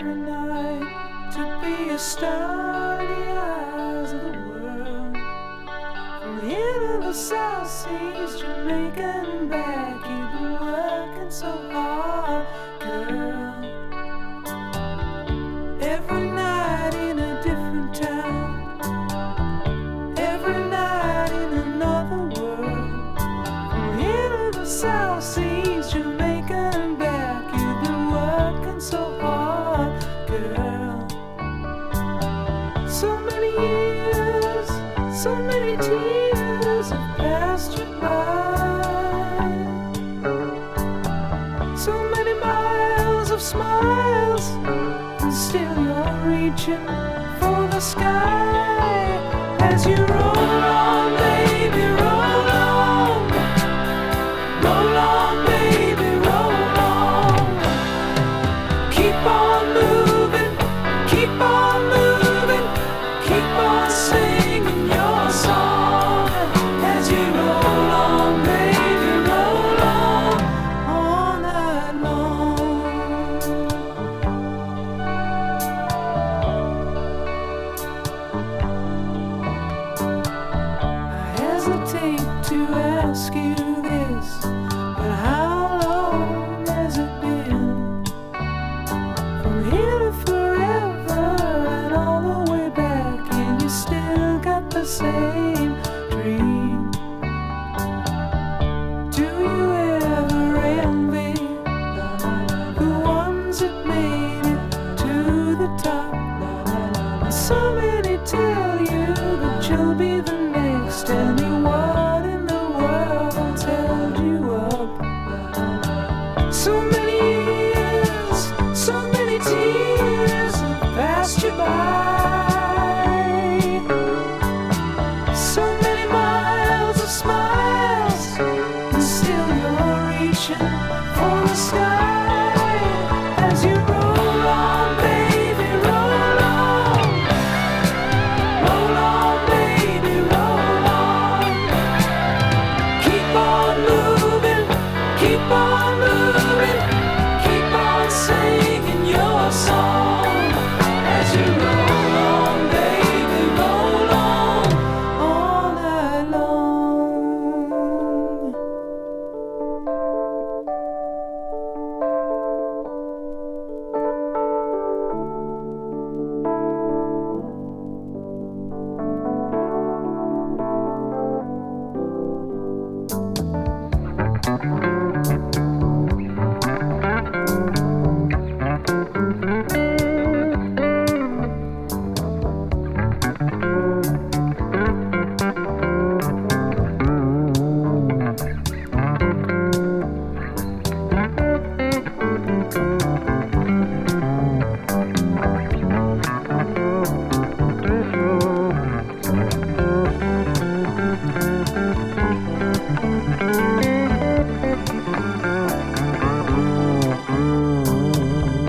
every night to be a star in the eyes of the world. From here to the South Seas, Jamaica and back, you've been working so hard, girl. Every night in a different town, every night in another world. From here to the South Seas, Jamaica and back, you've been working so hard, girl. So many years, so many tears have passed you by. So many miles of smiles, and still you're reaching for the sky. As you roll on, baby, roll on. Roll on, baby, roll on. Keep on moving, keep on moving, keep on singing your song. As you roll on, baby, roll on, all night long. I hesitate to ask you this, but how long has it been? From here to forever and all the way back, and you still got the same dream. Do you ever envy the ones that made it to the top? And so many tell you that you'll be the next. Tell me what in the world held you up? So many years, so many tears have passed you by. So many miles of smiles, and still you're reaching for the sky. As you roll on, baby, roll on. Roll on, baby, roll on. Keep on moving, keep on moving, keep on singing your song. As you roll on, baby, roll on, all night long.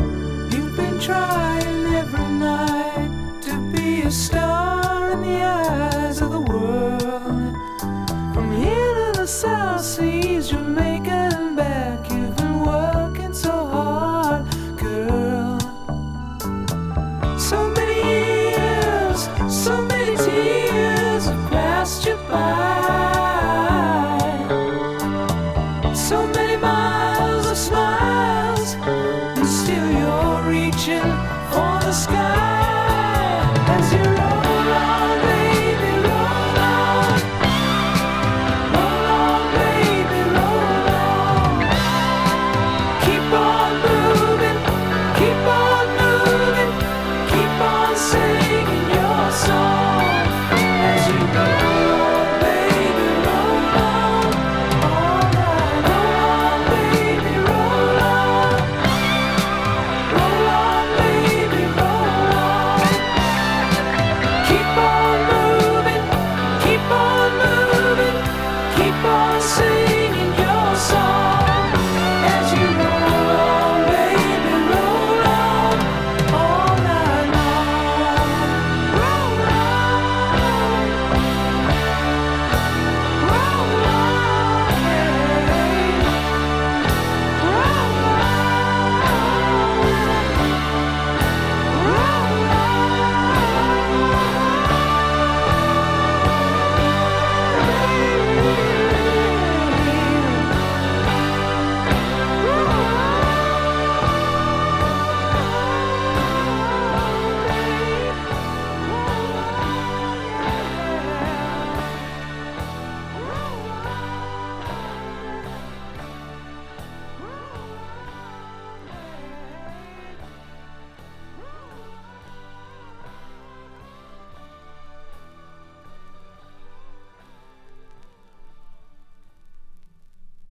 You've been trying every night to be a star in the